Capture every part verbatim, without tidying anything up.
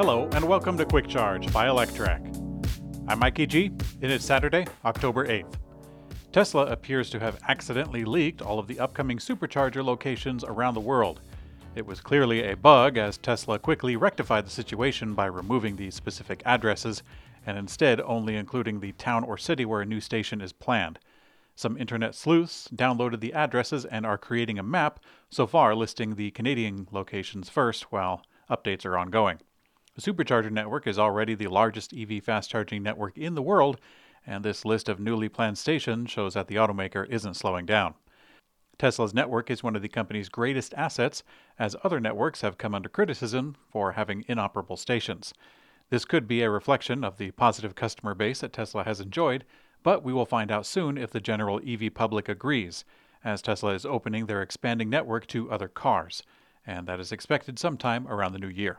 Hello, and welcome to Quick Charge by Electrac. I'm Mikey G, and it's Saturday, October eighth. Tesla appears to have accidentally leaked all of the upcoming supercharger locations around the world. It was clearly a bug, as Tesla quickly rectified the situation by removing the specific addresses, and instead only including the town or city where a new station is planned. Some internet sleuths downloaded the addresses and are creating a map, so far listing the Canadian locations first, while updates are ongoing. The supercharger network is already the largest E V fast-charging network in the world, and this list of newly planned stations shows that the automaker isn't slowing down. Tesla's network is one of the company's greatest assets, as other networks have come under criticism for having inoperable stations. This could be a reflection of the positive customer base that Tesla has enjoyed, but we will find out soon if the general E V public agrees, as Tesla is opening their expanding network to other cars, and that is expected sometime around the new year.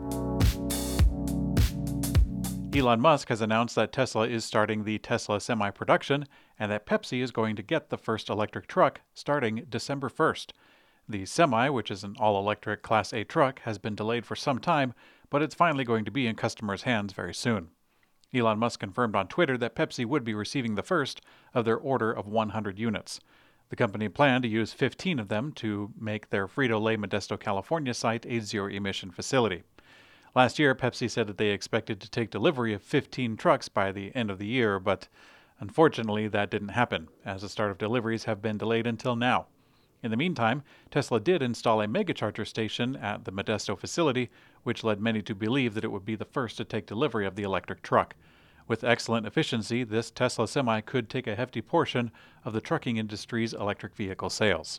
Elon Musk has announced that Tesla is starting the Tesla Semi production and that Pepsi is going to get the first electric truck starting December first. The Semi, which is an all-electric Class A truck, has been delayed for some time, but it's finally going to be in customers' hands very soon. Elon Musk confirmed on Twitter that Pepsi would be receiving the first of their order of one hundred units. The company planned to use fifteen of them to make their Frito-Lay Modesto, California site a zero-emission facility. Last year, Pepsi said that they expected to take delivery of fifteen trucks by the end of the year, but unfortunately that didn't happen, as the start of deliveries have been delayed until now. In the meantime, Tesla did install a megacharger station at the Modesto facility, which led many to believe that it would be the first to take delivery of the electric truck. With excellent efficiency, this Tesla Semi could take a hefty portion of the trucking industry's electric vehicle sales.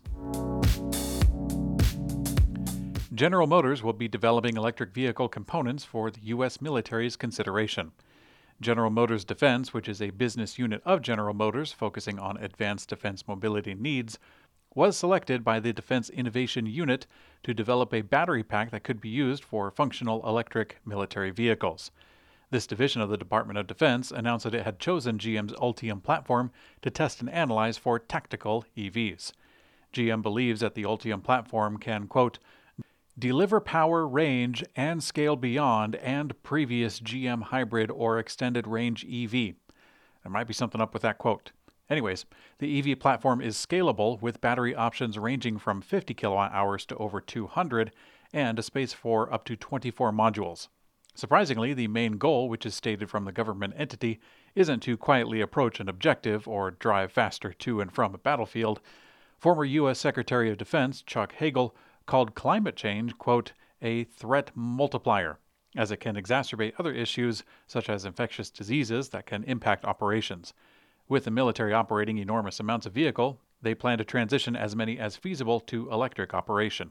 General Motors will be developing electric vehicle components for the U S military's consideration. General Motors Defense, which is a business unit of General Motors focusing on advanced defense mobility needs, was selected by the Defense Innovation Unit to develop a battery pack that could be used for functional electric military vehicles. This division of the Department of Defense announced that it had chosen G M's Ultium platform to test and analyze for tactical E Vs. G M believes that the Ultium platform can, quote, deliver power, range, and scale beyond and previous G M hybrid or extended range E V. There might be something up with that quote. Anyways, the E V platform is scalable with battery options ranging from fifty kilowatt hours to over two hundred and a space for up to twenty-four modules. Surprisingly, the main goal, which is stated from the government entity, isn't to quietly approach an objective or drive faster to and from a battlefield. Former U S Secretary of Defense Chuck Hagel called climate change, quote, a threat multiplier, as it can exacerbate other issues such as infectious diseases that can impact operations. With the military operating enormous amounts of vehicle, they plan to transition as many as feasible to electric operation.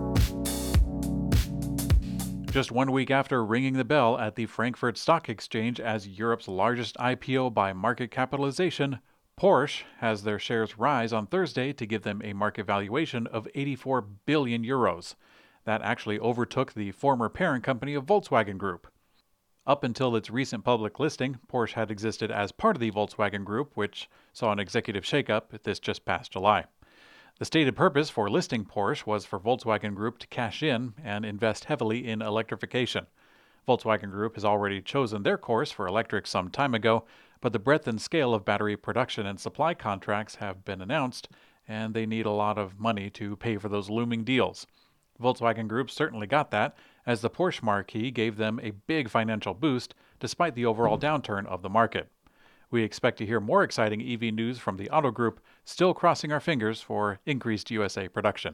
Just one week after ringing the bell at the Frankfurt Stock Exchange as Europe's largest I P O by market capitalization, Porsche has their shares rise on Thursday to give them a market valuation of eighty-four billion euros. That actually overtook the former parent company of Volkswagen Group. Up until its recent public listing, Porsche had existed as part of the Volkswagen Group, which saw an executive shakeup this just past July. The stated purpose for listing Porsche was for Volkswagen Group to cash in and invest heavily in electrification. Volkswagen Group has already chosen their course for electric some time ago, but the breadth and scale of battery production and supply contracts have been announced, and they need a lot of money to pay for those looming deals. Volkswagen Group certainly got that, as the Porsche marquee gave them a big financial boost despite the overall downturn of the market. We expect to hear more exciting E V news from the Auto Group, still crossing our fingers for increased U S A production.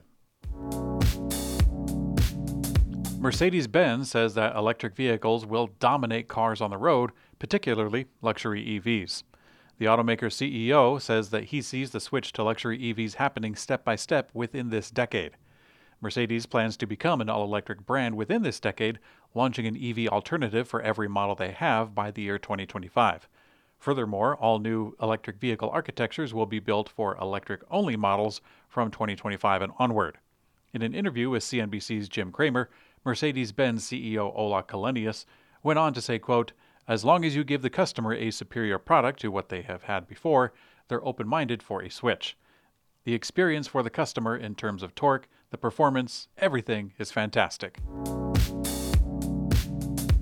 Mercedes-Benz says that electric vehicles will dominate cars on the road, particularly luxury E Vs. The automaker's C E O says that he sees the switch to luxury E Vs happening step by step within this decade. Mercedes plans to become an all-electric brand within this decade, launching an E V alternative for every model they have by the year twenty twenty-five. Furthermore, all new electric vehicle architectures will be built for electric-only models from twenty twenty-five and onward. In an interview with C N B C's Jim Cramer, Mercedes-Benz C E O Ola Källenius went on to say, quote, as long as you give the customer a superior product to what they have had before, they're open-minded for a switch. The experience for the customer in terms of torque, the performance, everything is fantastic.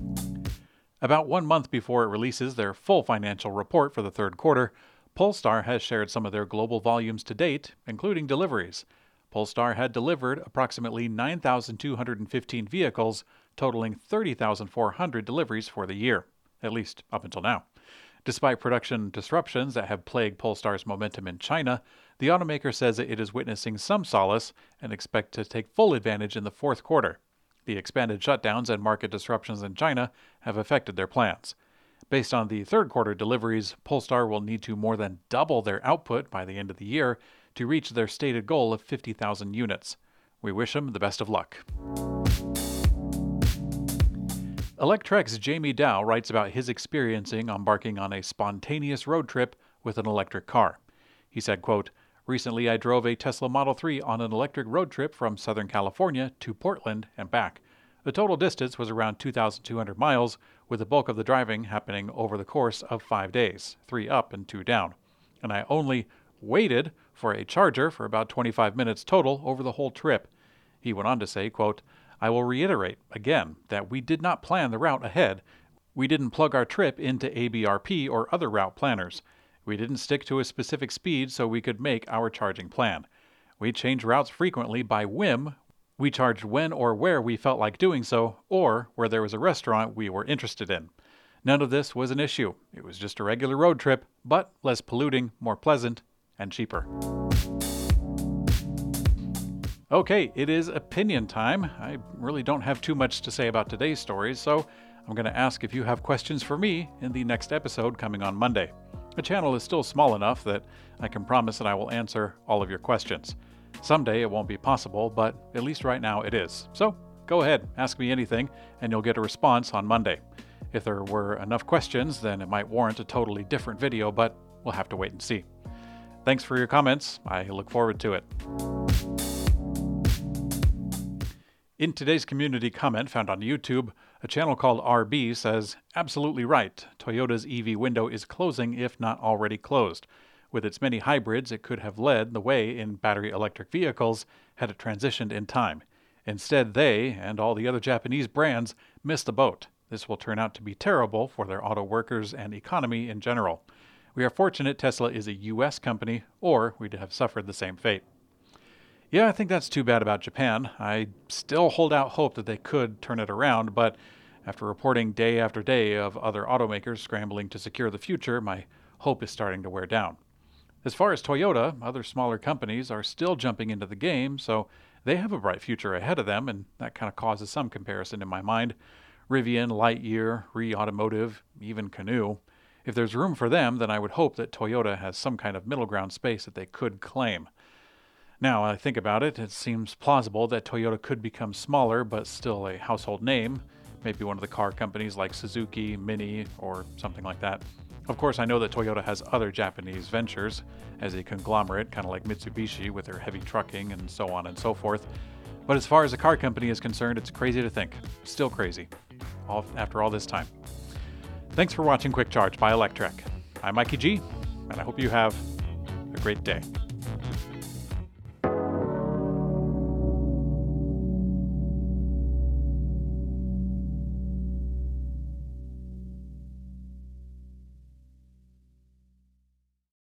About one month before it releases their full financial report for the third quarter, Polestar has shared some of their global volumes to date, including deliveries. Polestar had delivered approximately nine thousand two hundred fifteen vehicles, totaling thirty thousand four hundred deliveries for the year, at least up until now. Despite production disruptions that have plagued Polestar's momentum in China, the automaker says it is witnessing some solace and expects to take full advantage in the fourth quarter. The expanded shutdowns and market disruptions in China have affected their plans. Based on the third quarter deliveries, Polestar will need to more than double their output by the end of the year to reach their stated goal of fifty thousand units. We wish them the best of luck. Electrek's Jamie Dow writes about his experiencing embarking on a spontaneous road trip with an electric car. He said, quote, "Recently I drove a Tesla Model three on an electric road trip from Southern California to Portland and back. The total distance was around two thousand two hundred miles, with the bulk of the driving happening over the course of five days, three up and two down. And I only waited for a charger for about twenty-five minutes total over the whole trip." He went on to say, quote, "I will reiterate again that we did not plan the route ahead. We didn't plug our trip into A B R P or other route planners. We didn't stick to a specific speed so we could make our charging plan. We changed routes frequently by whim. We charged when or where we felt like doing so, or where there was a restaurant we were interested in. None of this was an issue. It was just a regular road trip, but less polluting, more pleasant, and cheaper." Okay, it is opinion time. I really don't have too much to say about today's stories, so I'm going to ask if you have questions for me in the next episode coming on Monday. The channel is still small enough that I can promise that I will answer all of your questions. Someday it won't be possible, but at least right now it is. So go ahead, ask me anything, and you'll get a response on Monday. If there were enough questions, then it might warrant a totally different video, but we'll have to wait and see. Thanks for your comments. I look forward to it. In today's community comment found on YouTube, a channel called R B says, "Absolutely right. Toyota's E V window is closing if not already closed. With its many hybrids, it could have led the way in battery electric vehicles had it transitioned in time. Instead, they, and all the other Japanese brands, missed the boat. This will turn out to be terrible for their auto workers and economy in general. We are fortunate Tesla is a U S company, or we'd have suffered the same fate." Yeah, I think that's too bad about Japan. I still hold out hope that they could turn it around, but after reporting day after day of other automakers scrambling to secure the future, my hope is starting to wear down. As far as Toyota, other smaller companies are still jumping into the game, so they have a bright future ahead of them, and that kind of causes some comparison in my mind. Rivian, Lightyear, REE Automotive, even Canoo. If there's room for them, then I would hope that Toyota has some kind of middle ground space that they could claim. Now, I think about it, it seems plausible that Toyota could become smaller but still a household name, maybe one of the car companies like Suzuki, Mini, or something like that. Of course, I know that Toyota has other Japanese ventures as a conglomerate, kind of like Mitsubishi with their heavy trucking and so on and so forth. But as far as a car company is concerned, it's crazy to think. Still crazy, all, after all this time. Thanks for watching Quick Charge by Electrek. I'm Mikey G, and I hope you have a great day.